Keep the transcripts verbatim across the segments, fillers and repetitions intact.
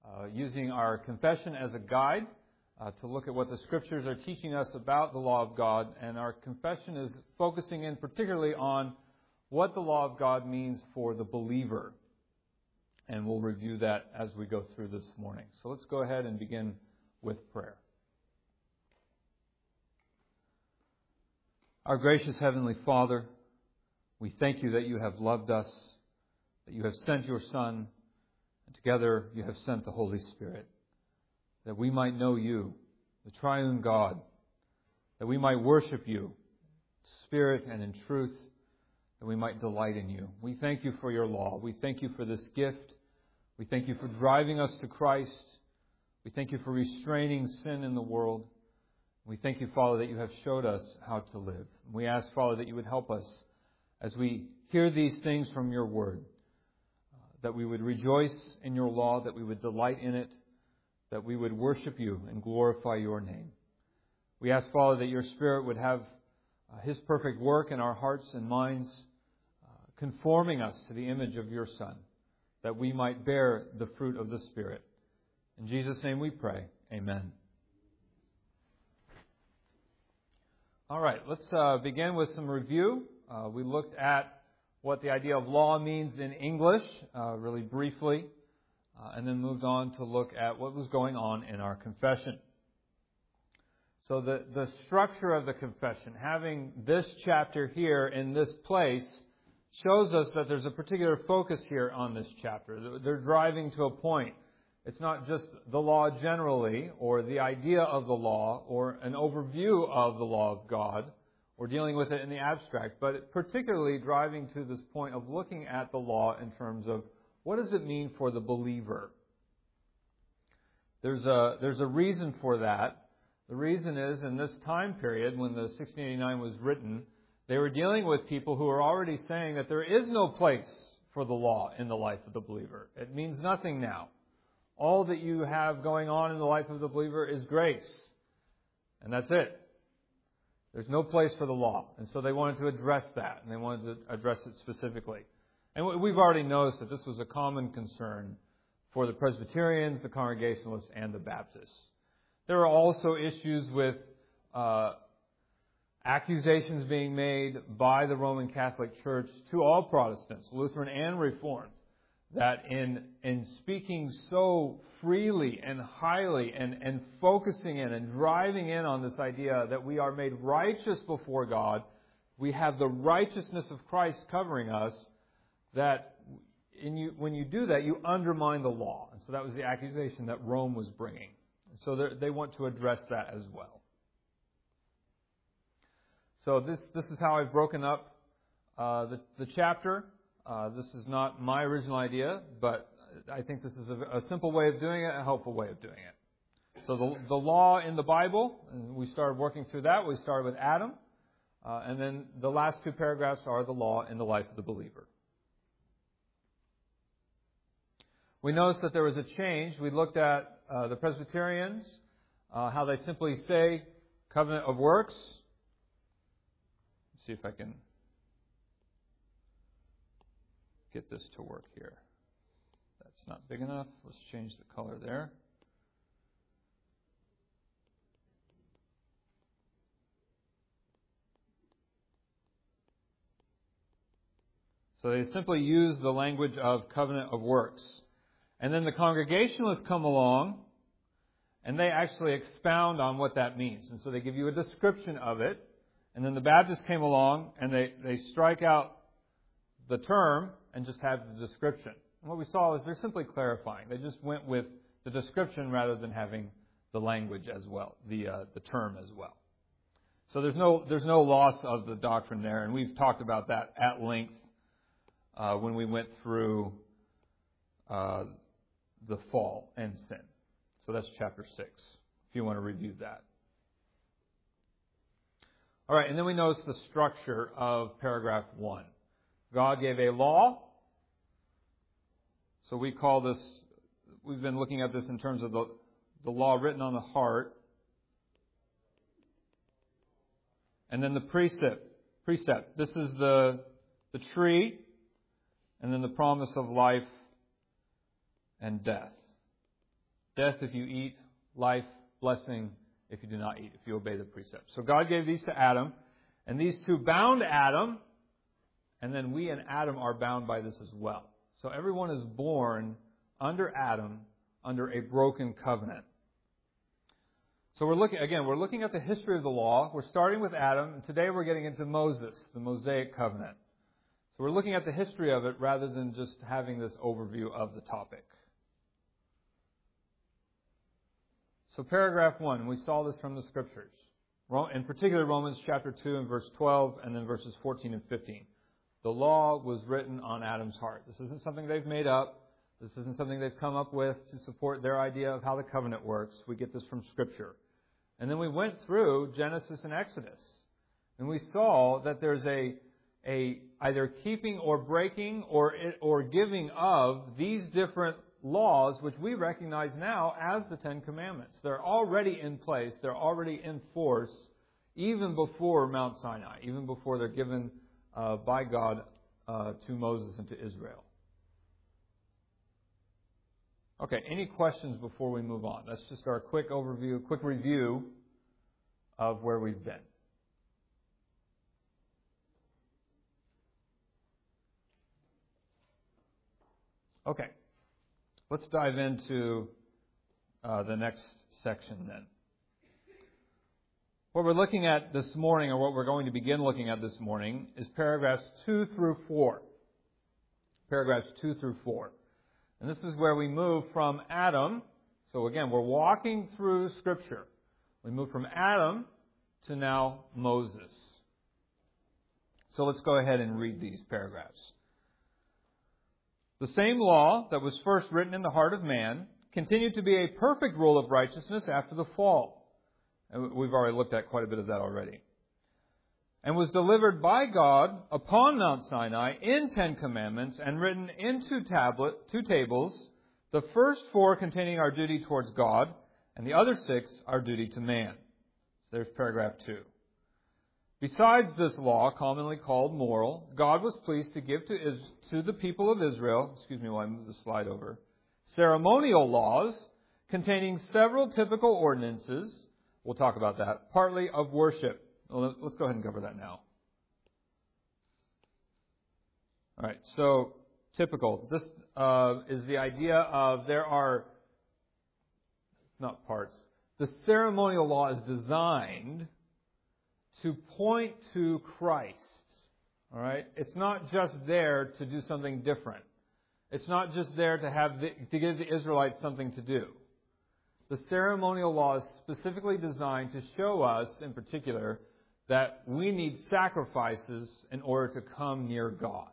uh, using our confession as a guide uh, to look at what the Scriptures are teaching us about the law of God. And our confession is focusing in particularly on what the law of God means for the believer. And we'll review that as we go through this morning. So let's go ahead and begin with prayer. Our gracious Heavenly Father, we thank you that you have loved us, that you have sent your Son, and together you have sent the Holy Spirit, that we might know you, the triune God, that we might worship you in spirit and in truth, that we might delight in you. We thank you for your law. We thank you for this gift. We thank you for driving us to Christ. We thank you for restraining sin in the world. We thank you, Father, that you have showed us how to live. We ask, Father, that you would help us as we hear these things from your word, uh, that we would rejoice in your law, that we would delight in it, that we would worship you and glorify your name. We ask, Father, that your Spirit would have uh, His perfect work in our hearts and minds, uh, conforming us to the image of your Son, that we might bear the fruit of the Spirit. In Jesus' name we pray. Amen. All right, let's uh, begin with some review. Uh, we looked at what the idea of law means in English, uh, really briefly, uh, and then moved on to look at what was going on in our confession. So the, the structure of the confession, having this chapter here in this place, shows us that there's a particular focus here on this chapter. They're driving to a point. It's not just the law generally, or the idea of the law, or an overview of the law of God, or dealing with it in the abstract, but particularly driving to this point of looking at the law in terms of what does it mean for the believer. There's a, there's a reason for that. The reason is, in this time period, when the sixteen eighty-nine was written, they were dealing with people who were already saying that there is no place for the law in the life of the believer. It means nothing now. All that you have going on in the life of the believer is grace. And that's it. There's no place for the law. And so they wanted to address that, and they wanted to address it specifically. And we've already noticed that this was a common concern for the Presbyterians, the Congregationalists, and the Baptists. There are also issues with uh, accusations being made by the Roman Catholic Church to all Protestants, Lutheran and Reformed, that in in speaking so freely and highly and, and focusing in and driving in on this idea that we are made righteous before God, we have the righteousness of Christ covering us, that in you, when you do that, you undermine the law. And so that was the accusation that Rome was bringing. So they want to address that as well. So this, this is how I've broken up uh, the, the chapter. Uh, this is not my original idea, but I think this is a, a simple way of doing it, a helpful way of doing it. So the, the law in the Bible, and we started working through that. We started with Adam. Uh, and then the last two paragraphs are the law in the life of the believer. We noticed that there was a change. We looked at uh, the Presbyterians, uh, how they simply say covenant of works. Let's see if I can get this to work here. That's not big enough. Let's change the color there. So they simply use the language of covenant of works. And then the Congregationalists come along and they actually expound on what that means. And so they give you a description of it. And then the Baptists came along and they, they strike out the term and just have the description. And what we saw is they're simply clarifying. They just went with the description rather than having the language as well, the uh, the term as well. So there's no there's no loss of the doctrine there, and we've talked about that at length uh, when we went through uh, the fall and sin. So that's chapter six, if you want to review that. All right, and then we notice the structure of paragraph one. God gave a law. So we call this, we've been looking at this in terms of the, the law written on the heart. And then the precept. Precept. This is the, the tree, and then the promise of life and death. Death if you eat, life, blessing if you do not eat, if you obey the precepts. So God gave these to Adam, and these two bound Adam, and then we and Adam are bound by this as well. So everyone is born under Adam, under a broken covenant. So we're looking, again, we're looking at the history of the law. We're starting with Adam, and today we're getting into Moses, the Mosaic covenant. So we're looking at the history of it rather than just having this overview of the topic. So paragraph one, we saw this from the Scriptures. In particular, Romans chapter two and verse twelve, and then verses fourteen and fifteen. The law was written on Adam's heart. This isn't something they've made up. This isn't something they've come up with to support their idea of how the covenant works. We get this from Scripture. And then we went through Genesis and Exodus. And we saw that there's a, a either keeping or breaking or, or giving of these different laws, which we recognize now as the Ten Commandments. They're already in place. They're already in force even before Mount Sinai, even before they're given uh, by God uh, to Moses and to Israel. Okay, any questions before we move on? That's just our quick overview, quick review of where we've been. Okay, let's dive into uh, the next section then. What we're looking at this morning, or what we're going to begin looking at this morning, is paragraphs two through four. Paragraphs two through four. And this is where we move from Adam. So again, we're walking through Scripture. We move from Adam to now Moses. So let's go ahead and read these paragraphs. The same law that was first written in the heart of man continued to be a perfect rule of righteousness after the fall. And we've already looked at quite a bit of that already. And was delivered by God upon Mount Sinai in Ten Commandments and written in two, tablet, two tables, the first four containing our duty towards God, and the other six our duty to man. So there's paragraph two. Besides this law, commonly called moral, God was pleased to give to, Is- to the people of Israel, excuse me while I move the slide over, ceremonial laws containing several typical ordinances, we'll talk about that, partly of worship. Well, let's go ahead and cover that now. All right, so typical. This uh, is the idea of there are, not parts, the ceremonial law is designed to point to Christ. All right? It's not just there to do something different. It's not just there to have the, to give the Israelites something to do. The ceremonial law is specifically designed to show us, in particular, that we need sacrifices in order to come near God.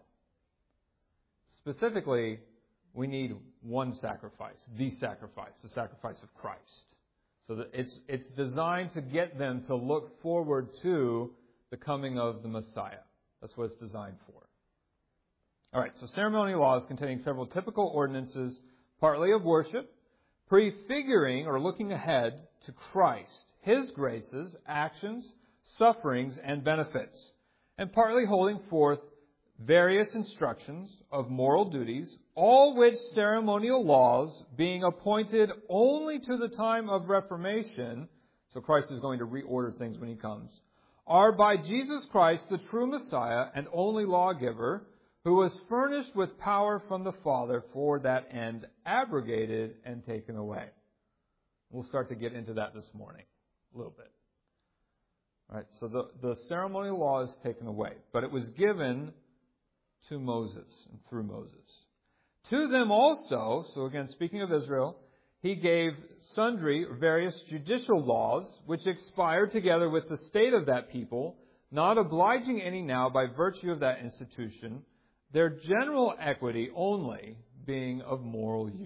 Specifically, we need one sacrifice, the sacrifice, the sacrifice of Christ. So that it's it's designed to get them to look forward to the coming of the Messiah. That's what it's designed for. All right, so ceremonial laws containing several typical ordinances, partly of worship, prefiguring or looking ahead to Christ, His graces, actions, sufferings, and benefits, and partly holding forth various instructions of moral duties, all which ceremonial laws, being appointed only to the time of Reformation, so Christ is going to reorder things when He comes, are by Jesus Christ, the true Messiah and only lawgiver, who was furnished with power from the Father for that end, abrogated and taken away. We'll start to get into that this morning, a little bit. All right, so the, the ceremonial law is taken away, but it was given to Moses and through Moses. To them also, so again, speaking of Israel, He gave sundry various judicial laws, which expired together with the state of that people, not obliging any now by virtue of that institution, their general equity only being of moral use.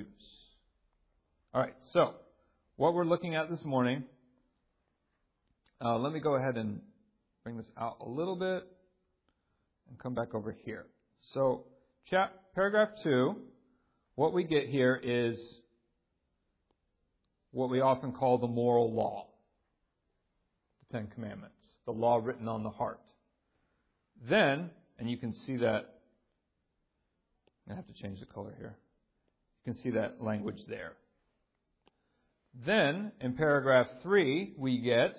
All right, so what we're looking at this morning, uh, let me go ahead and bring this out a little bit and come back over here. So, chap, paragraph two, what we get here is what we often call the moral law, the Ten Commandments, the law written on the heart. Then, and you can see that, I have to change the color here. You can see that language there. Then, in paragraph three, we get...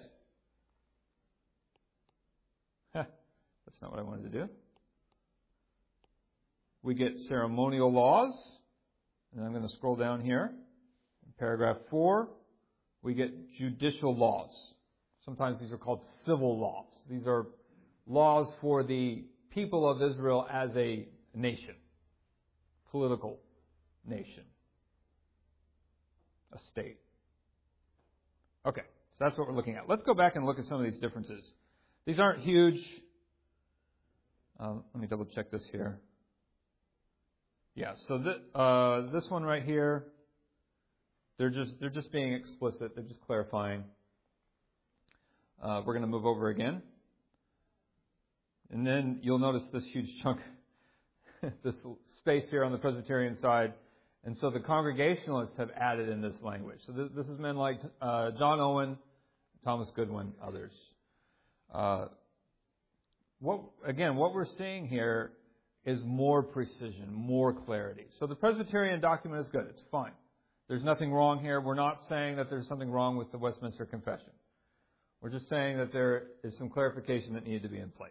Huh, that's not what I wanted to do. We get ceremonial laws. And I'm going to scroll down here. In paragraph four, we get judicial laws. Sometimes these are called civil laws. These are laws for the people of Israel as a nation, political nation, a state. Okay, so that's what we're looking at. Let's go back and look at some of these differences. These aren't huge. Uh, let me double check this here. Yeah, so th- uh, this one right here, they're just they're just being explicit. They're just clarifying. Uh, we're going to move over again. And then you'll notice this huge chunk, this space here on the Presbyterian side. And so the Congregationalists have added in this language. So this, this is men like uh, John Owen, Thomas Goodwin, others. Uh, what again, what we're seeing here is more precision, more clarity. So the Presbyterian document is good. It's fine. There's nothing wrong here. We're not saying that there's something wrong with the Westminster Confession. We're just saying that there is some clarification that needed to be in place.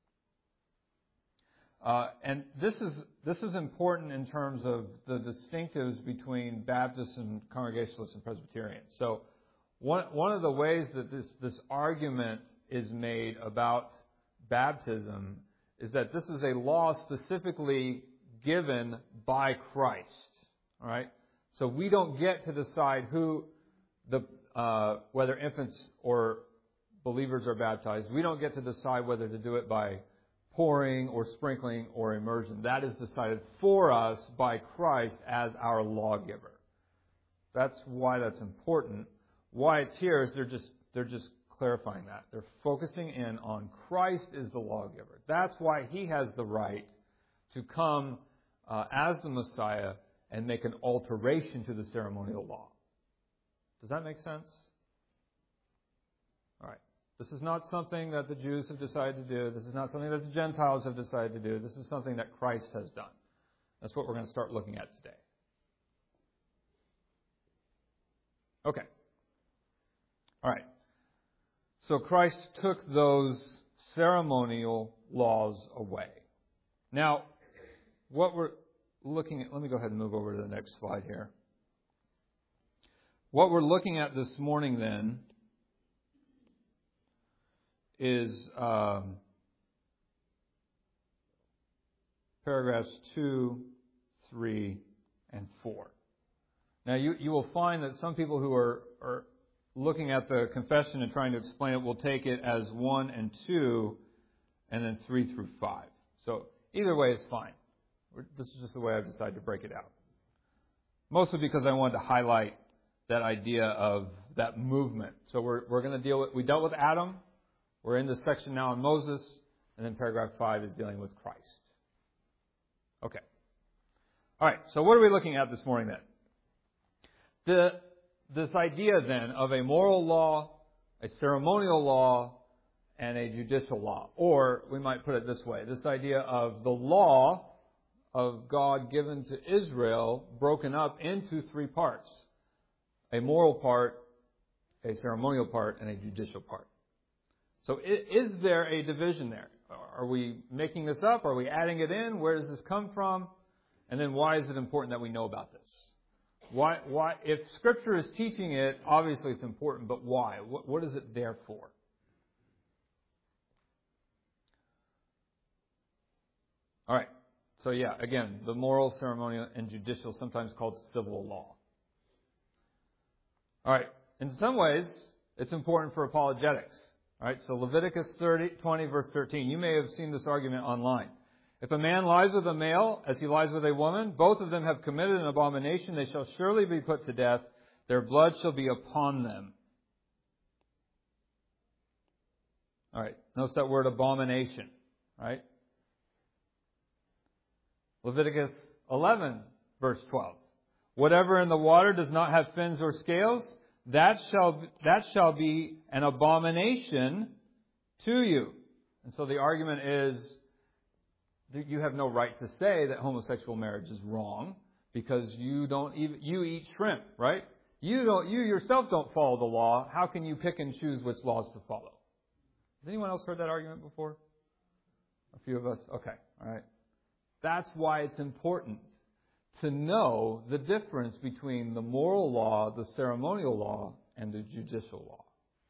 Uh, and this is this is important in terms of the distinctives between Baptists and Congregationalists and Presbyterians. So one one of the ways that this this argument is made about baptism is that this is a law specifically given by Christ. All right, so we don't get to decide who the uh, whether infants or believers are baptized. We don't get to decide whether to do it by pouring or sprinkling or immersion. That is decided for us by Christ as our lawgiver. That's why that's important. Why it's here is they're just they're just clarifying that. They're focusing in on Christ is the lawgiver. That's why He has the right to come uh, as the Messiah and make an alteration to the ceremonial law. Does that make sense? All right. This is not something that the Jews have decided to do. This is not something that the Gentiles have decided to do. This is something that Christ has done. That's what we're going to start looking at today. Okay. All right. So Christ took those ceremonial laws away. Now, what we're looking at, let me go ahead and move over to the next slide here. What we're looking at this morning then is um, paragraphs two, three, and four. Now, you, you will find that some people who are, are looking at the confession and trying to explain it will take it as one and two, and then three through five. So either way is fine. This is just the way I've decided to break it out. Mostly because I wanted to highlight that idea of that movement. So we're we're going to deal with, we dealt with Adam. We're in this section now on Moses, and then paragraph five is dealing with Christ. Okay. All right, so what are we looking at this morning then? The, this idea then of a moral law, a ceremonial law, and a judicial law. Or we might put it this way, this idea of the law of God given to Israel broken up into three parts. A moral part, a ceremonial part, and a judicial part. So is there a division there? Are we making this up? Are we adding it in? Where does this come from? And then why is it important that we know about this? Why? Why? If Scripture is teaching it, obviously it's important, but why? What, what is it there for? All right. So yeah, again, the moral, ceremonial, and judicial, sometimes called civil law. All right. In some ways, it's important for apologetics. All right. So Leviticus thirty, twenty, verse thirteen. You may have seen this argument online. If a man lies with a male as he lies with a woman, both of them have committed an abomination. They shall surely be put to death. Their blood shall be upon them. All right. Notice that word abomination. All right. Leviticus eleven, verse twelve. Whatever in the water does not have fins or scales, that shall that shall be an abomination to you. And so the argument is that you have no right to say that homosexual marriage is wrong because you don't even, you eat shrimp, right? You don't, you yourself don't follow the law. How can you pick and choose which laws to follow? Has anyone else heard that argument before? A few of us? Okay. All right. That's why it's important to know the difference between the moral law, the ceremonial law, and the judicial law.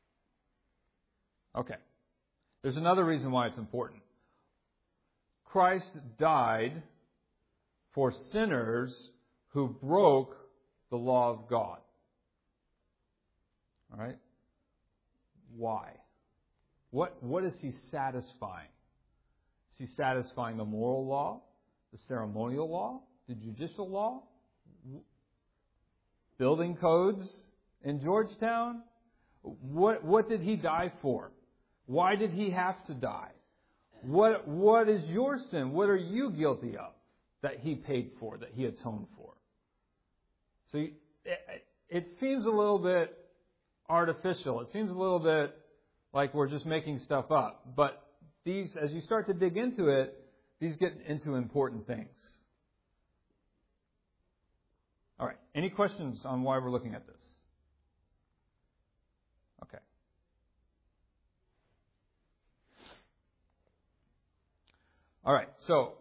Okay. There's another reason why it's important. Christ died for sinners who broke the law of God. All right? Why? What, what is he satisfying? Is he satisfying the moral law, the ceremonial law, the judicial law, building codes in Georgetown? What, what did he die for? Why did he have to die? What, what is your sin? What are you guilty of that he paid for, that he atoned for? So it, it seems a little bit artificial. It seems a little bit like we're just making stuff up. But these, as you start to dig into it, these get into important things. All right. Any questions on why we're looking at this? Okay. All right. So,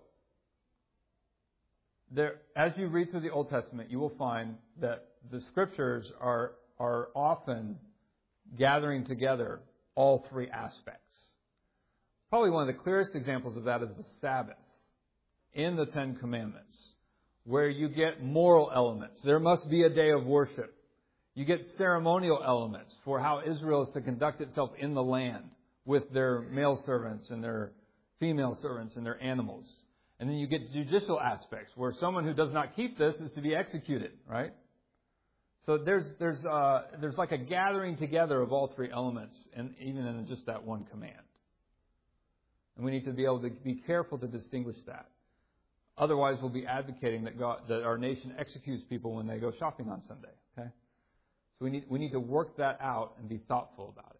there, as you read through the Old Testament, you will find that the Scriptures are are often gathering together all three aspects. Probably one of the clearest examples of that is the Sabbath in the Ten Commandments, where you get moral elements. There must be a day of worship. You get ceremonial elements for how Israel is to conduct itself in the land with their male servants and their female servants and their animals. And then you get judicial aspects where someone who does not keep this is to be executed, right? So there's there's uh, there's like a gathering together of all three elements, and even in just that one command. And we need to be able to be careful to distinguish that. Otherwise, we'll be advocating that God, that our nation executes people when they go shopping on Sunday. Okay, so we need we need to work that out and be thoughtful about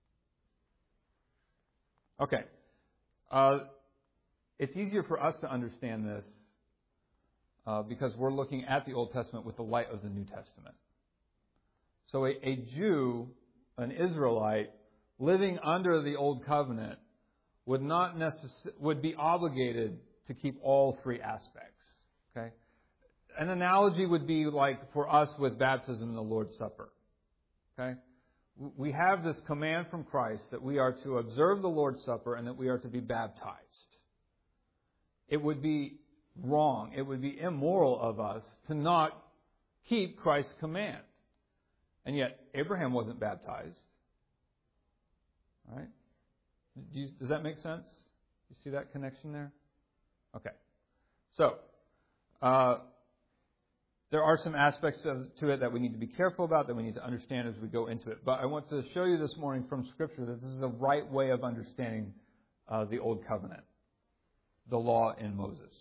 it. Okay, uh, it's easier for us to understand this uh, because we're looking at the Old Testament with the light of the New Testament. So a, a Jew, an Israelite, living under the Old Covenant would not necess- would be obligated to keep all three aspects. Okay, an analogy would be like for us with baptism and the Lord's Supper. Okay, we have this command from Christ that we are to observe the Lord's Supper and that we are to be baptized. It would be wrong, it would be immoral of us to not keep Christ's command. And yet, Abraham wasn't baptized. All right? Do you, does that make sense? You see that connection there? Okay. So, uh, there are some aspects of, to it that we need to be careful about, that we need to understand as we go into it. But I want to show you this morning from Scripture that this is the right way of understanding uh, the Old Covenant, the law in Moses.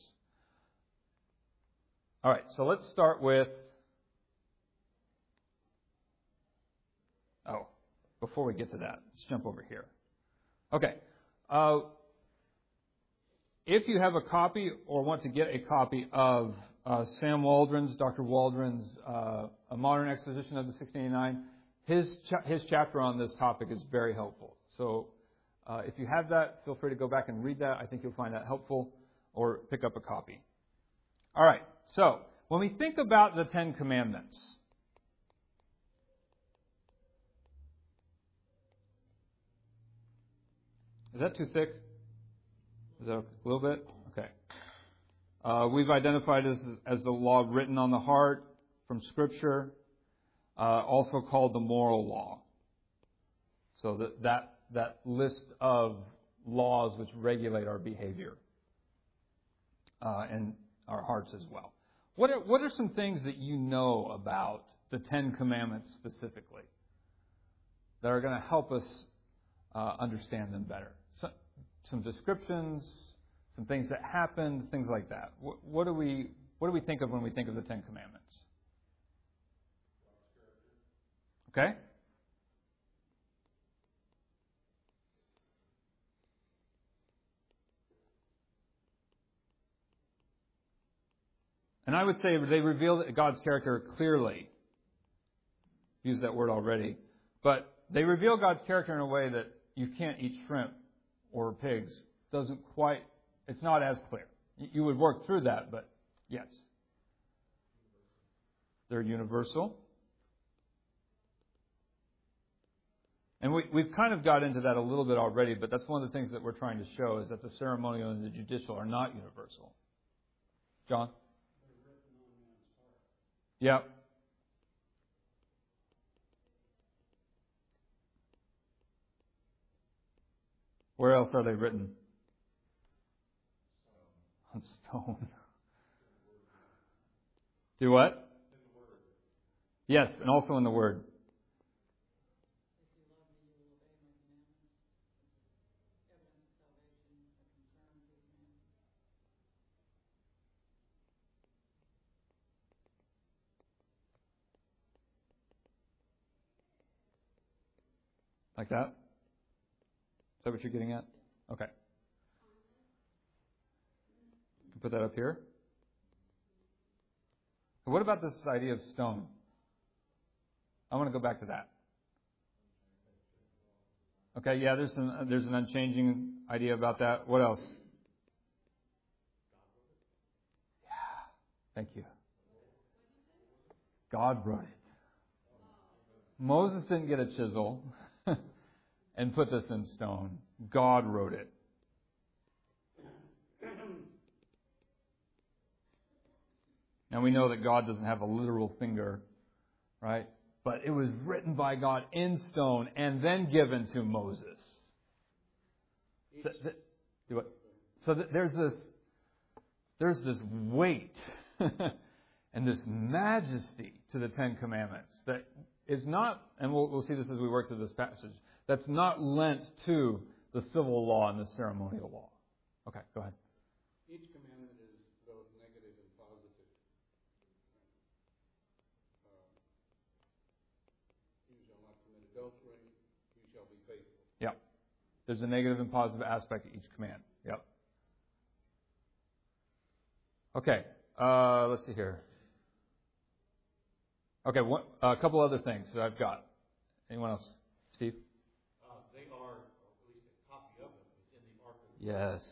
All right, so let's start with... Oh, before we get to that, let's jump over here. Okay. Uh, if you have a copy or want to get a copy of uh, Sam Waldron's, Doctor Waldron's uh, A Modern Exposition of the sixteen eighty-nine, his, cha- his chapter on this topic is very helpful. So uh, if you have that, feel free to go back and read that. I think you'll find that helpful, or pick up a copy. All right. So when we think about the Ten Commandments, is that too thick? Is that a little bit? Okay. Uh, we've identified this as, as the law written on the heart from Scripture, uh, also called the moral law. So that, that that list of laws which regulate our behavior uh, and our hearts as well. What are, what are some things that you know about the Ten Commandments specifically that are going to help us uh, understand them better? So, some descriptions, some things that happened, things like that. What, what do we what do we think of when we think of the Ten Commandments? Okay. And I would say they reveal God's character clearly. used that word already. But they reveal God's character in a way that you can't eat shrimp or pigs. Doesn't quite, it's not as clear. You would work through that, but yes. They're universal. And we, we've kind of got into that a little bit already, but that's one of the things that we're trying to show is that the ceremonial and the judicial are not universal. John? Yep. Where else are they written? On stone. Do what? Yes, and also in the Word. Like that? Is that what you're getting at? Okay. Put that up here. What about this idea of stone? I want to go back to that. Okay, yeah, there's an, there's an unchanging idea about that. What else? Yeah, thank you. God wrote it. Moses didn't get a chisel and put this in stone. God wrote it. Now we know that God doesn't have a literal finger, right? But it was written by God in stone and then given to Moses. So, th- do it. So th- there's this, there's this weight and this majesty to the Ten Commandments that is not, and we'll, we'll see this as we work through this passage, that's not lent to the civil law and the ceremonial law. Okay, go ahead. Each commandment is both negative and positive. Uh, you shall not commit adultery. You shall be faithful. Yep. There's a negative and positive aspect to each command. Yep. Okay. Uh, let's see here. Okay, one, a couple other things that I've got. Anyone else? Steve? Uh, they are, or at least a copy of them, is in the Ark of the Yes.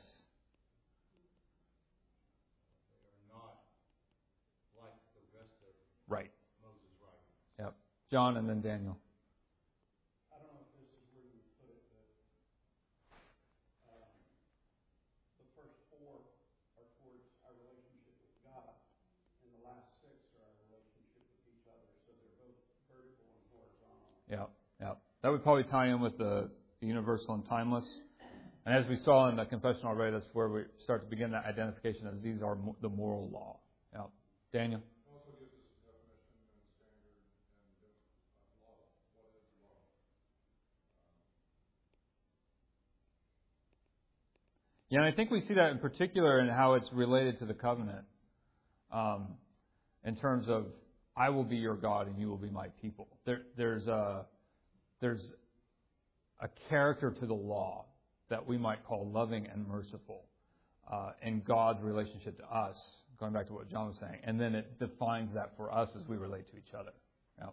They are not like the rest of Right. Moses' writings. Yep. John and then Daniel. I don't know if this is where you put it, but um, the first four are towards our relationship with God, and the last six are our relationship with each other. So they're both vertical and horizontal. Yep. Yep. That would probably tie in with the, the universal and timeless. And as we saw in the confession already, that's where we start to begin that identification as these are mo- the moral law. Yep. Daniel? Also gives us a definition and standard and uh, law. What is law? Yeah, and I think we see that in particular in how it's related to the covenant. Um, in terms of, I will be your God and you will be my people. There, there's a there's a character to the law that we might call loving and merciful uh, in God's relationship to us, going back to what John was saying. And then it defines that for us as we relate to each other. Yeah.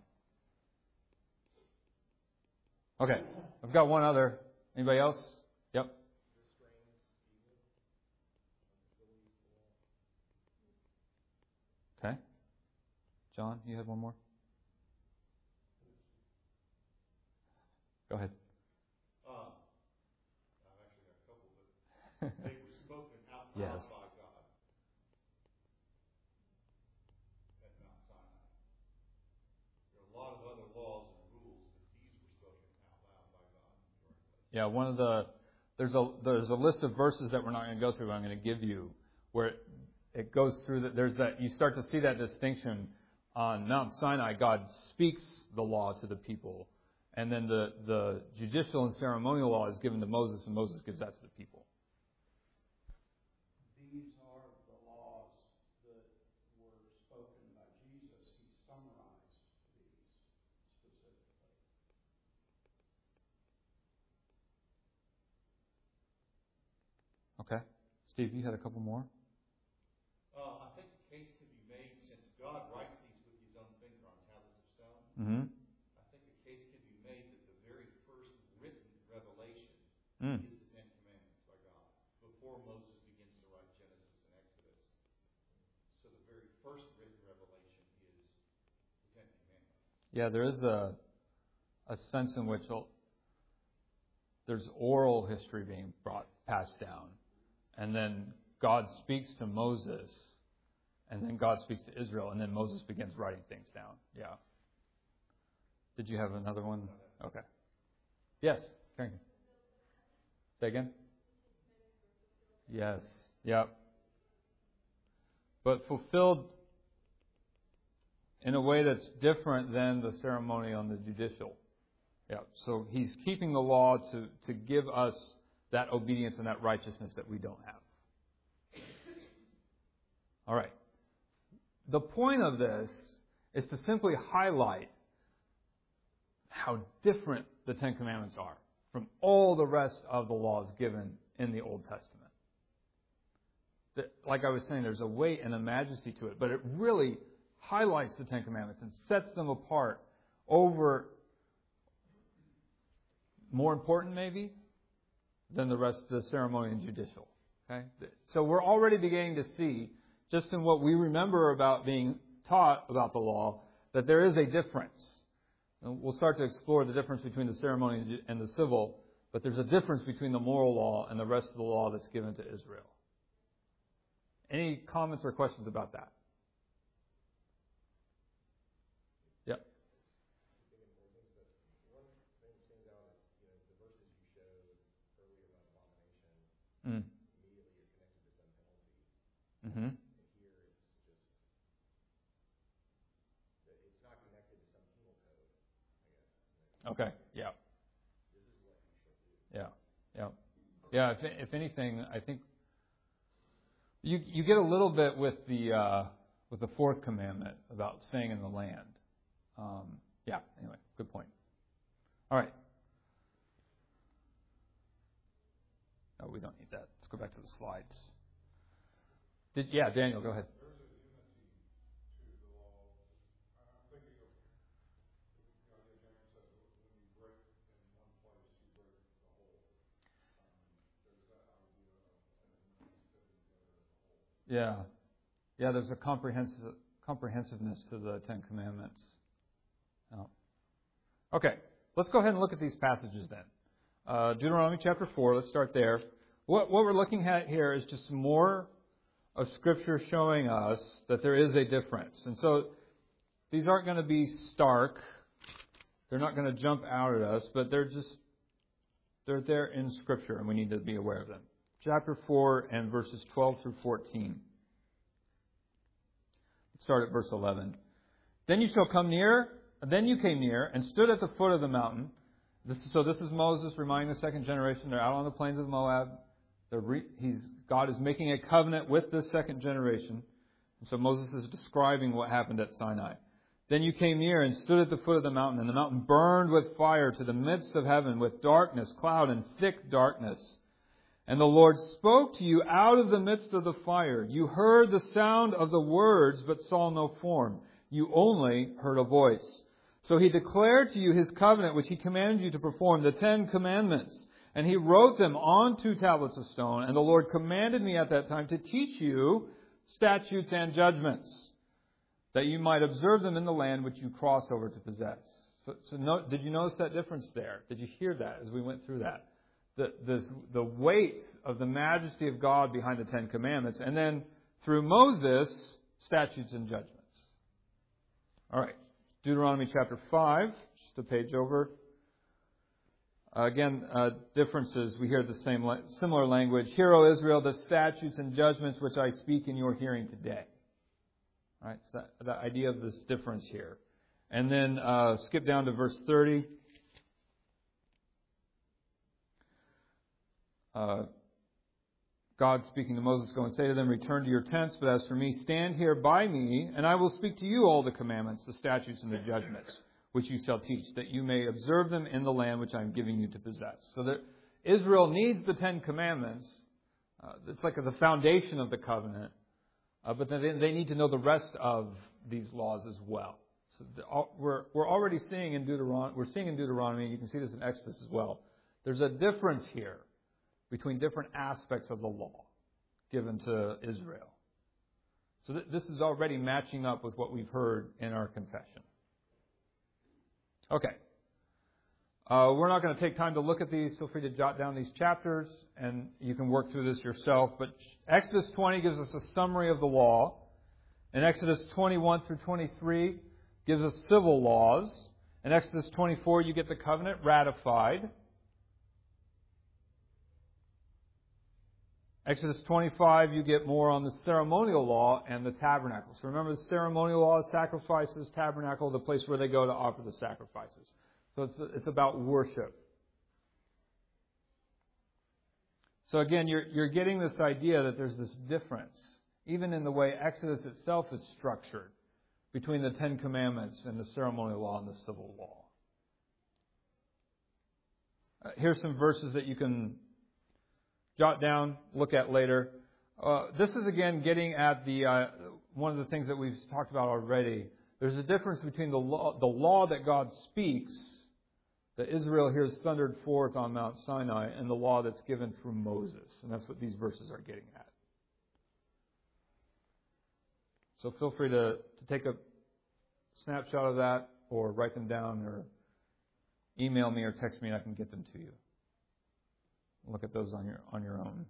Okay, I've got one other. Anybody else? Yep. Okay. John, you have one more? Go ahead. Uh, I've actually got a couple, but they were spoken out loud Yes. by God at Mount Sinai. There are a lot of other laws and rules, but these were spoken out loud by God. Yeah, one of the there's a there's a list of verses that we're not going to go through. But I'm going to give you where it, it goes through that. There's that you start to see that distinction on Mount Sinai. God speaks the law to the people, and then the the judicial and ceremonial law is given to Moses, and Moses gives that to the people. These are the laws that were spoken by Jesus. He summarized these specifically. Okay, Steve, you had a couple more. Uh, I think the case can be made, since God writes these with his own finger on tablets of stone, Mm-hmm. Mm. is the Ten Commandments by God, before Moses begins to write Genesis and Exodus. So the very first written revelation is the Ten Commandments. Yeah, there is a a sense in which there's oral history being brought passed down, and then God speaks to Moses, and then God speaks to Israel, and then Moses begins writing things down. Yeah. Did you have another one? Okay. Yes. Thank you. Say again. Yes. Yep. But fulfilled in a way that's different than the ceremony on the judicial. Yeah. So he's keeping the law to, to give us that obedience and that righteousness that we don't have. All right. The point of this is to simply highlight how different the Ten Commandments are from all the rest of the laws given in the Old Testament. That, like I was saying, there's a weight and a majesty to it, but it really highlights the Ten Commandments and sets them apart over, more important maybe, than the rest of the ceremony and judicial. Okay? So we're already beginning to see, just in what we remember about being taught about the law, that there is a difference. And we'll start to explore the difference between the ceremony and the civil, but there's a difference between the moral law and the rest of the law that's given to Israel. Any comments or questions about that? Yep. Mm. Mm-hmm. Okay. Yeah. Yeah. Yeah. Yeah. If, if anything, I think you you get a little bit with the uh, with the fourth commandment about staying in the land. Um, yeah. Anyway, good point. All right. No, we don't need that. Let's go back to the slides. Did yeah, Daniel, go ahead. Yeah. Yeah, there's a comprehensive comprehensiveness to the Ten Commandments. Oh. Okay, let's go ahead and look at these passages then. Uh, Deuteronomy chapter four, let's start there. What, what we're looking at here is just more of Scripture showing us that there is a difference. And so these aren't going to be stark. They're not going to jump out at us, but they're just, they're there in Scripture, and we need to be aware of them. Chapter four and verses twelve through fourteen. Let's start at verse eleven. Then you shall come near, then you came near and stood at the foot of the mountain. This is, so this is Moses reminding the second generation. They're out on the plains of Moab. They're re, he's, God is making a covenant with this second generation. And so Moses is describing what happened at Sinai. Then you came near and stood at the foot of the mountain, and the mountain burned with fire to the midst of heaven, with darkness, cloud, and thick darkness. And the Lord spoke to you out of the midst of the fire. You heard the sound of the words, but saw no form. You only heard a voice. So he declared to you his covenant, which he commanded you to perform, the Ten Commandments. And he wrote them on two tablets of stone. And the Lord commanded me at that time to teach you statutes and judgments, that you might observe them in the land which you cross over to possess. So, so no, did you notice that difference there? Did you hear that as we went through that? The, the, the weight of the majesty of God behind the Ten Commandments. And then through Moses, statutes and judgments. All right. Deuteronomy chapter five, just a page over. Uh, again, uh, differences. We hear the same, similar language. Hear, O Israel, the statutes and judgments which I speak in your hearing today. All right, so that, the idea of this difference here. And then uh, skip down to verse thirty. Uh, God speaking to Moses, go and say to them, return to your tents, but as for me, stand here by me, and I will speak to you all the commandments, the statutes, and the judgments, which you shall teach, that you may observe them in the land which I am giving you to possess. So that Israel needs the Ten Commandments. Uh, it's like the foundation of the covenant. Uh, but then they need to know the rest of these laws as well. So the, we're we're already seeing in Deuteronomy, we're seeing in Deuteronomy, and you can see this in Exodus as well. There's a difference here between different aspects of the law given to Israel. So th- this is already matching up with what we've heard in our confession. Okay. Uh, we're not going to take time to look at these. Feel free to jot down these chapters, and you can work through this yourself. But Exodus twenty gives us a summary of the law. And Exodus twenty-one through twenty-three gives us civil laws. In Exodus twenty-four, you get the covenant ratified. Exodus twenty-five, you get more on the ceremonial law and the tabernacle. So remember, the ceremonial law is sacrifices, tabernacle, the place where they go to offer the sacrifices. So it's, it's about worship. So again, you're, you're getting this idea that there's this difference, even in the way Exodus itself is structured, between the Ten Commandments and the ceremonial law and the civil law. Uh, here's some verses that you can jot down, look at later. Uh, this is again getting at the uh, one of the things that we've talked about already. There's a difference between the law, the law that God speaks, that Israel hears thundered forth on Mount Sinai, and the law that's given through Moses. And that's what these verses are getting at. So feel free to, to take a snapshot of that, or write them down, or email me or text me and I can get them to you. Look at those on your on your own.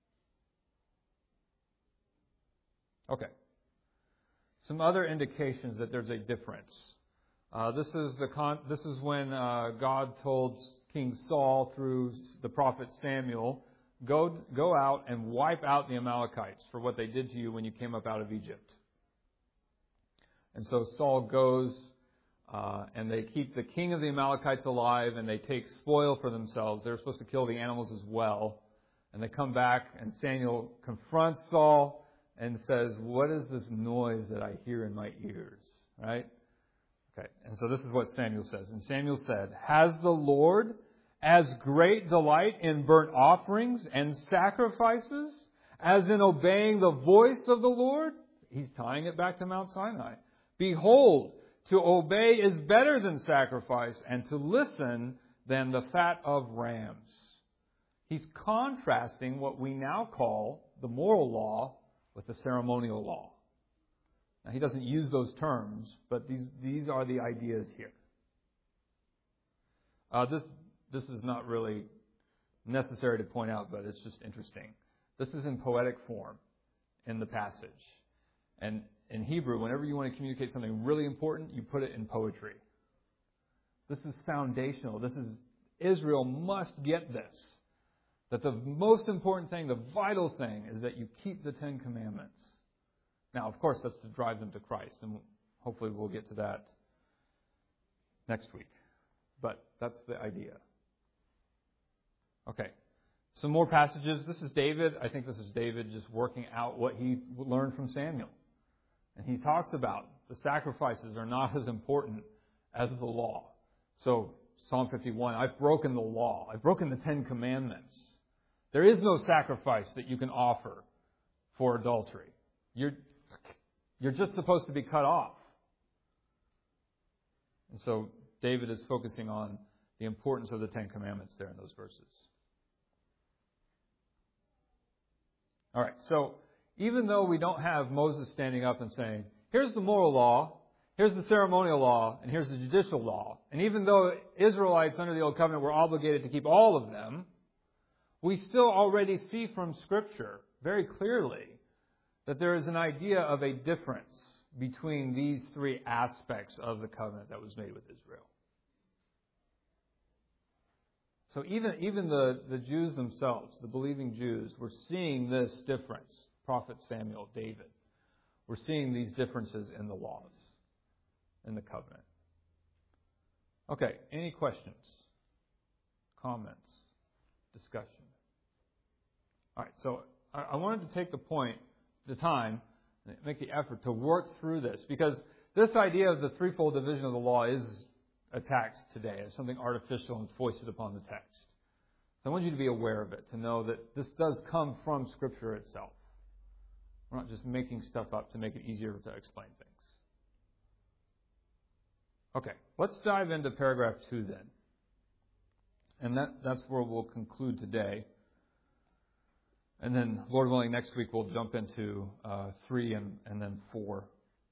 Okay. Some other indications that there's a difference. Uh, this is the con- this is when uh, God told King Saul through the prophet Samuel, go go out and wipe out the Amalekites for what they did to you when you came up out of Egypt. And so Saul goes, uh, and they keep the king of the Amalekites alive, and they take spoil for themselves. They're supposed to kill the animals as well. And they come back, and Samuel confronts Saul and says, "What is this noise that I hear in my ears?" Right? Okay, and so this is what Samuel says. And Samuel said, "Has the Lord as great delight in burnt offerings and sacrifices as in obeying the voice of the Lord?" He's tying it back to Mount Sinai. "Behold, to obey is better than sacrifice, and to listen than the fat of rams." He's contrasting what we now call the moral law with the ceremonial law. Now, he doesn't use those terms, but these, these are the ideas here. Uh, this, this is not really necessary to point out, but it's just interesting. This is in poetic form in the passage. And in Hebrew, whenever you want to communicate something really important, you put it in poetry. This is foundational. This is, Israel must get this. That the most important thing, the vital thing, is that you keep the Ten Commandments. Now, of course, that's to drive them to Christ, and hopefully we'll get to that next week. But that's the idea. Okay. Some more passages. This is David. I think this is David just working out what he learned from Samuel. And he talks about the sacrifices are not as important as the law. So, Psalm fifty-one, I've broken the law. I've broken the Ten Commandments. There is no sacrifice that you can offer for adultery. You're, you're just supposed to be cut off. And so David is focusing on the importance of the Ten Commandments there in those verses. All right, so even though we don't have Moses standing up and saying, here's the moral law, here's the ceremonial law, and here's the judicial law, and even though Israelites under the Old Covenant were obligated to keep all of them, we still already see from Scripture very clearly that there is an idea of a difference between these three aspects of the covenant that was made with Israel. So even, even the, the Jews themselves, the believing Jews, were seeing this difference. Prophet Samuel, David. We're seeing these differences in the laws, in the covenant. Okay, any questions? Comments? Discussion? All right, so I wanted to take the point, the time, make the effort to work through this, because this idea of the threefold division of the law is attacked today as something artificial and foisted upon the text. So I want you to be aware of it, to know that this does come from Scripture itself. We're not just making stuff up to make it easier to explain things. Okay, let's dive into paragraph two then. And that, that's where we'll conclude today. And then, Lord willing, next week we'll jump into uh, three and, and then four.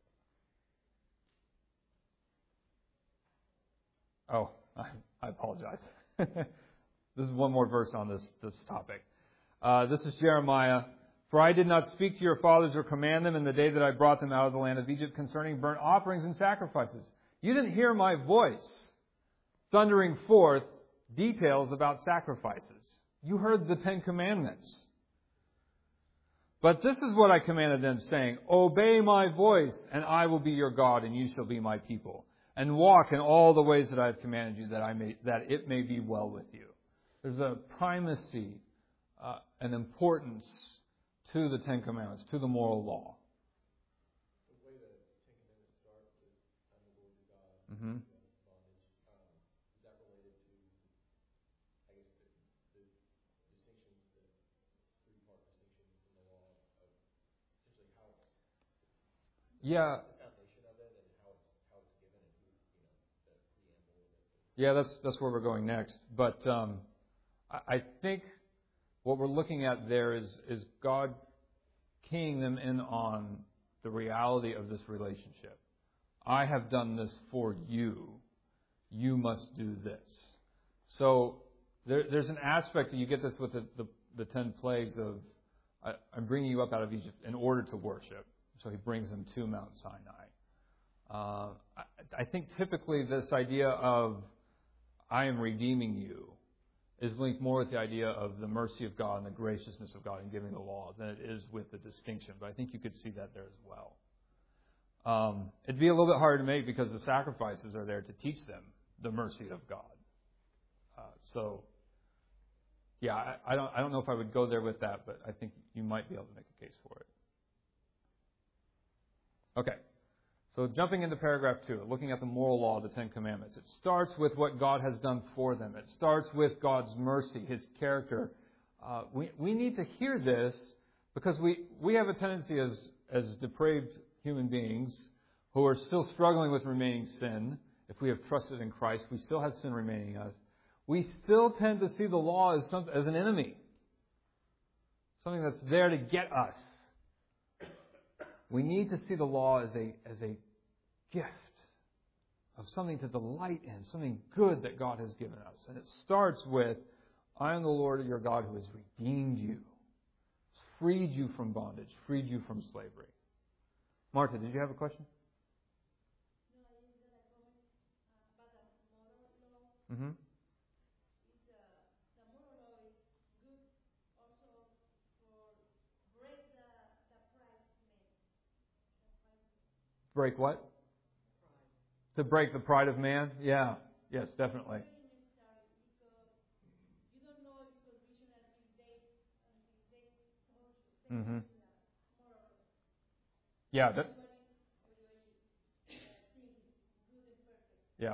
Oh, I, I apologize. This is one more verse on this, this topic. Uh, this is Jeremiah. For I did not speak to your fathers or command them in the day that I brought them out of the land of Egypt concerning burnt offerings and sacrifices. You didn't hear my voice thundering forth details about sacrifices. You heard the Ten Commandments. But this is what I commanded them, saying, obey my voice, and I will be your God, and you shall be my people. And walk in all the ways that I have commanded you, that I may, that it may be well with you. There's a primacy, uh, an importance to the Ten Commandments, to the moral law. The way the Ten Commandments start is, I'm the Lord your God, Mm-hmm. bondage. Um, is that related to, I guess, the, the distinction, the three-part distinction in the law of essentially how it's Yeah. the foundation of it and how it's how it's given and who, you know, the preamble of it? Yeah, that's that's where we're going next. But um, I, I think what we're looking at there is is God keying them in on the reality of this relationship. I have done this for you. You must do this. So there, there's an aspect, and you get this with the, the, the ten plagues of, I, I'm bringing you up out of Egypt in order to worship. So he brings them to Mount Sinai. Uh, I, I think typically this idea of I am redeeming you is linked more with the idea of the mercy of God and the graciousness of God in giving the law than it is with the distinction. But I think you could see that there as well. Um, it'd be a little bit harder to make because the sacrifices are there to teach them the mercy of God. Uh, so, yeah, I, I don't I don't know if I would go there with that, but I think you might be able to make a case for it. Okay. So jumping into paragraph two, looking at the moral law of the Ten Commandments. It starts with what God has done for them. It starts with God's mercy, His character. Uh, we, we need to hear this because we, we have a tendency as, as depraved human beings who are still struggling with remaining sin. If we have trusted in Christ, we still have sin remaining in us. We still tend to see the law as, some, as an enemy. Something that's there to get us. We need to see the law as a as a gift of something to delight in, something good that God has given us. And it starts with, I am the Lord your God who has redeemed you, freed you from bondage, freed you from slavery. Martha, did you have a question? Mm-hmm. Break what? To break the pride of man? Yeah. Yes, definitely. Mm-hmm. Yeah. That, yeah.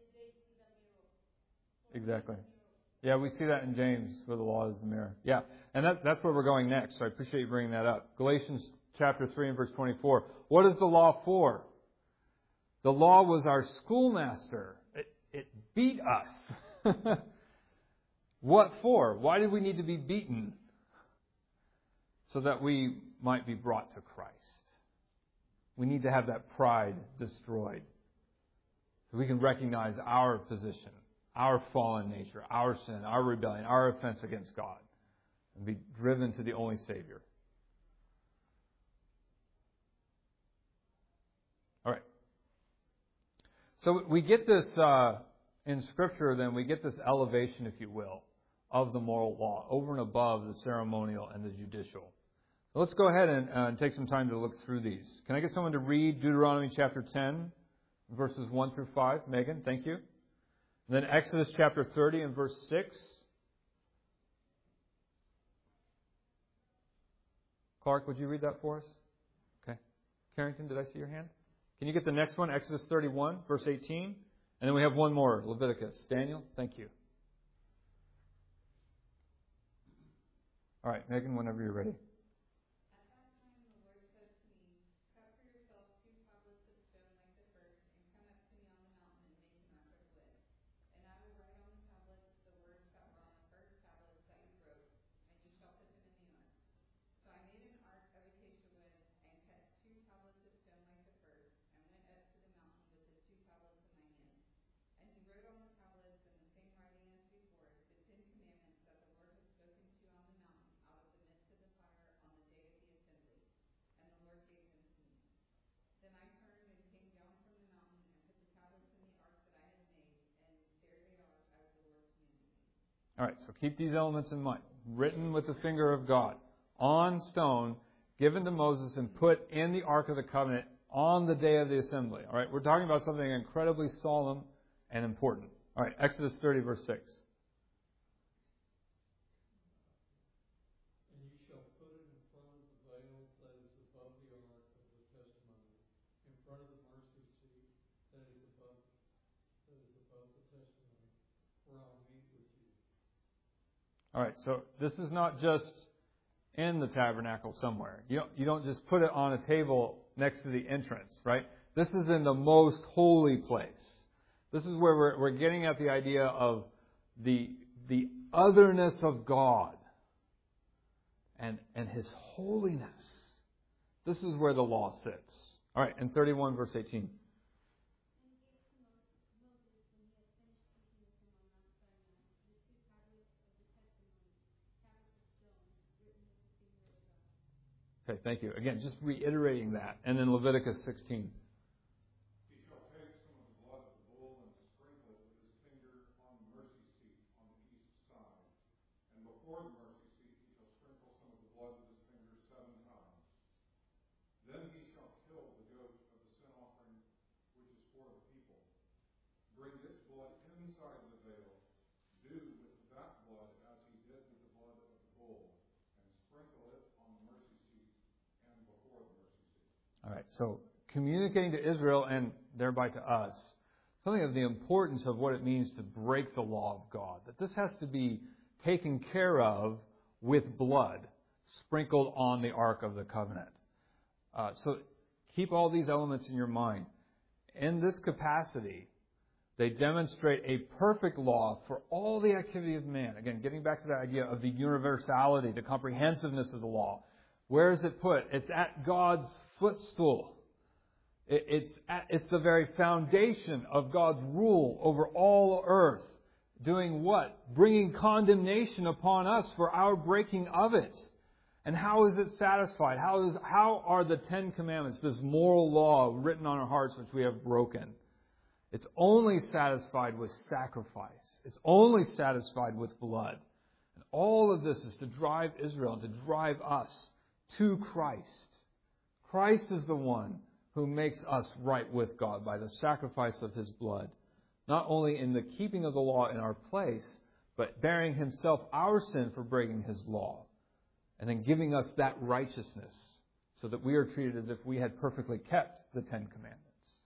Exactly. Yeah, we see that in James, where the law is the mirror. Yeah. And that, that's where we're going next, so I appreciate you bringing that up. Galatians chapter three and verse twenty-four. What is the law for? The law was our schoolmaster. It, it beat us. What for? Why did we need to be beaten? So that we might be brought to Christ. We need to have that pride destroyed. So we can recognize our position, our fallen nature, our sin, our rebellion, our offense against God. And be driven to the only Savior. All right. So we get this, uh, in Scripture then, we get this elevation, if you will, of the moral law, over and above the ceremonial and the judicial. So let's go ahead and, uh, and take some time to look through these. Can I get someone to read Deuteronomy chapter ten, verses one through five? Megan, thank you. And then Exodus chapter thirty and verse six. Clark, would you read that for us? Okay. Carrington, did I see your hand? Can you get the next one? Exodus thirty-one, verse eighteen. And then we have one more, Leviticus. Daniel, thank you. All right, Megan, whenever you're ready. All right, so keep these elements in mind. Written with the finger of God on stone, given to Moses and put in the Ark of the Covenant on the day of the assembly. All right, we're talking about something incredibly solemn and important. All right, Exodus thirty, verse six. And you shall put it in front of the veil that is above the ark of the testimony, in front of the mercy seat that is above that is above the testimony, where I'll meet with you. All right, so this is not just in the tabernacle somewhere. You don't, you don't just put it on a table next to the entrance, right? This is in the most holy place. This is where we're, we're getting at the idea of the, the otherness of God and, and His holiness. This is where the law sits. All right, in thirty-one, verse eighteen. Okay, thank you. Again, just reiterating that. And then Leviticus sixteen. He shall take some of the blood of the bull and sprinkle it with his finger on the mercy seat on the east side. And before the mercy seat he shall sprinkle some of the blood with his finger seven times. Then he shall kill the goat of the sin offering, which is for the people. Bring its blood inside the veil. Do with that blood as he did with the blood of the bull, and sprinkle it on the mercy seat and before the mercy seat. All right, so communicating to Israel and thereby to us something of the importance of what it means to break the law of God. That this has to be taken care of with blood sprinkled on the Ark of the Covenant. Uh, so keep all these elements in your mind. In this capacity, they demonstrate a perfect law for all the activity of man. Again, getting back to that idea of the universality, the comprehensiveness of the law. Where is it put? It's at God's footstool. It's at, it's the very foundation of God's rule over all earth. Doing what? Bringing condemnation upon us for our breaking of it. And how is it satisfied? How is how are the Ten Commandments, this moral law written on our hearts which we have broken? It's only satisfied with sacrifice. It's only satisfied with blood. And all of this is to drive Israel and to drive us to Christ. Christ is the one who makes us right with God by the sacrifice of His blood. Not only in the keeping of the law in our place, but bearing Himself our sin for breaking His law. And then giving us that righteousness so that we are treated as if we had perfectly kept the Ten Commandments.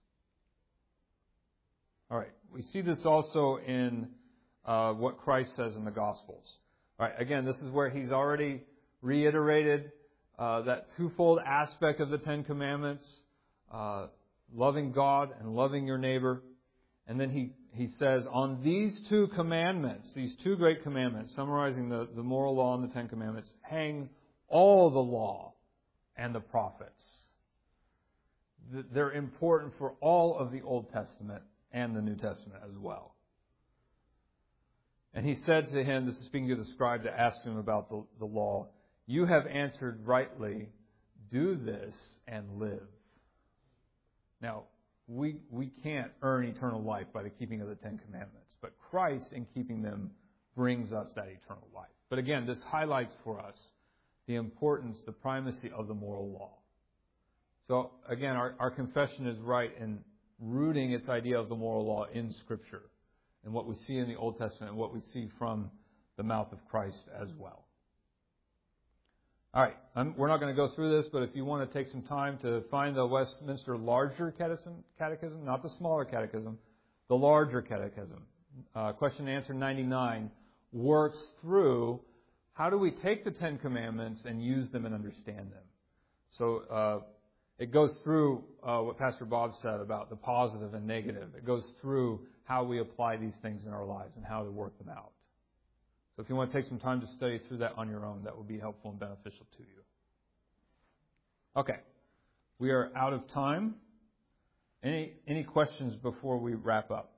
All right, we see this also in uh, what Christ says in the Gospels. All right, again, this is where He's already reiterated uh, that twofold aspect of the Ten Commandments, uh, loving God and loving your neighbor. And then he, he says, on these two commandments, these two great commandments, summarizing the, the moral law and the Ten Commandments, hang all the law and the prophets. They're important for all of the Old Testament and the New Testament as well. And he said to him, this is speaking to the scribe that asked him about the, the law, you have answered rightly, do this and live. Now, we we can't earn eternal life by the keeping of the Ten Commandments, but Christ, in keeping them, brings us that eternal life. But again, this highlights for us the importance, the primacy of the moral law. So again, our, our confession is right in rooting its idea of the moral law in Scripture, and what we see in the Old Testament and what we see from the mouth of Christ as well. All right, I'm, we're not going to go through this, but if you want to take some time to find the Westminster Larger Catechism, catechism not the smaller catechism, the larger catechism, uh, question and answer ninety-nine, works through how do we take the Ten Commandments and use them and understand them. So uh, it goes through uh, what Pastor Bob said about the positive and negative. It goes through how we apply these things in our lives and how to work them out. So if you want to take some time to study through that on your own, that would be helpful and beneficial to you. Okay. We are out of time. Any any questions before we wrap up?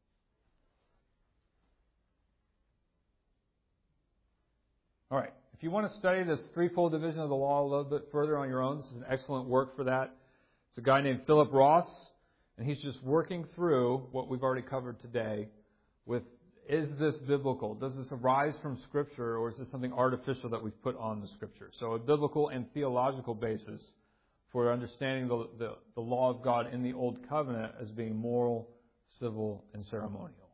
All right. If you want to study this threefold division of the law a little bit further on your own, this is an excellent work for that. It's a guy named Philip Ross, and he's just working through what we've already covered today with is this biblical? Does this arise from Scripture, or is this something artificial that we've put on the Scripture? So a biblical and theological basis for understanding the, the, the law of God in the Old Covenant as being moral, civil, and ceremonial.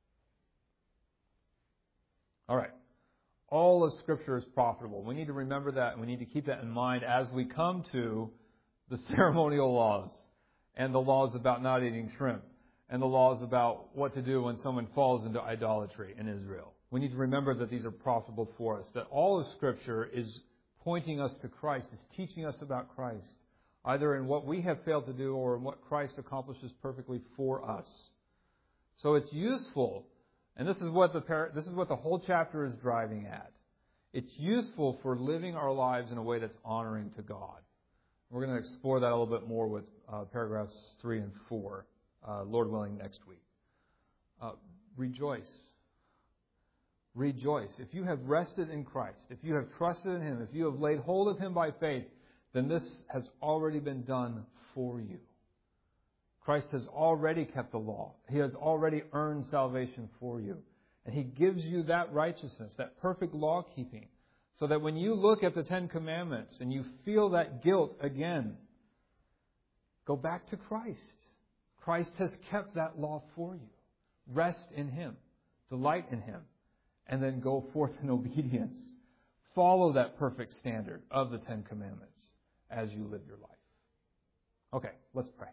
All right. All of Scripture is profitable. We need to remember that, and we need to keep that in mind as we come to the ceremonial laws and the laws about not eating shrimp and the laws about what to do when someone falls into idolatry in Israel. We need to remember that these are profitable for us, that all of Scripture is pointing us to Christ, is teaching us about Christ, either in what we have failed to do or in what Christ accomplishes perfectly for us. So it's useful. And this is what the par- this is what the whole chapter is driving at. It's useful for living our lives in a way that's honoring to God. We're going to explore that a little bit more with uh, paragraphs three and four, uh, Lord willing, next week. Uh, rejoice. Rejoice. If you have rested in Christ, if you have trusted in Him, if you have laid hold of Him by faith, then this has already been done for you. Christ has already kept the law. He has already earned salvation for you. And He gives you that righteousness, that perfect law-keeping, so that when you look at the Ten Commandments and you feel that guilt again, go back to Christ. Christ has kept that law for you. Rest in Him. Delight in Him. And then go forth in obedience. Follow that perfect standard of the Ten Commandments as you live your life. Okay, let's pray.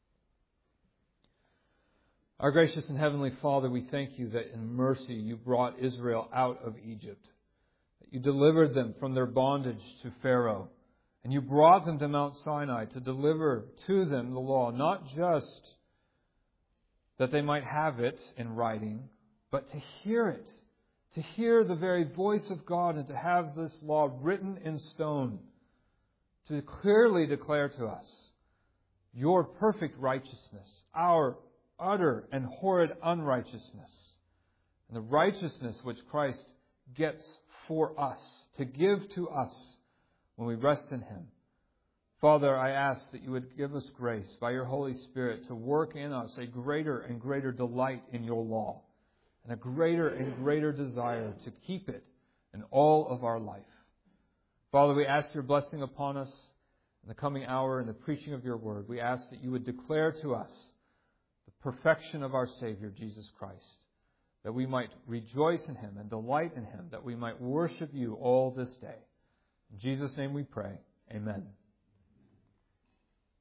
Our gracious and heavenly Father, we thank You that in mercy You brought Israel out of Egypt, that You delivered them from their bondage to Pharaoh, and You brought them to Mount Sinai to deliver to them the law, not just that they might have it in writing, but to hear it, to hear the very voice of God and to have this law written in stone, to clearly declare to us Your perfect righteousness, our utter and horrid unrighteousness, and the righteousness which Christ gets for us, to give to us when we rest in Him. Father, I ask that You would give us grace by Your Holy Spirit to work in us a greater and greater delight in Your law, and a greater and greater desire to keep it in all of our life. Father, we ask Your blessing upon us in the coming hour in the preaching of Your word. We ask that You would declare to us perfection of our Savior, Jesus Christ, that we might rejoice in Him and delight in Him, that we might worship You all this day. In Jesus' name we pray. Amen.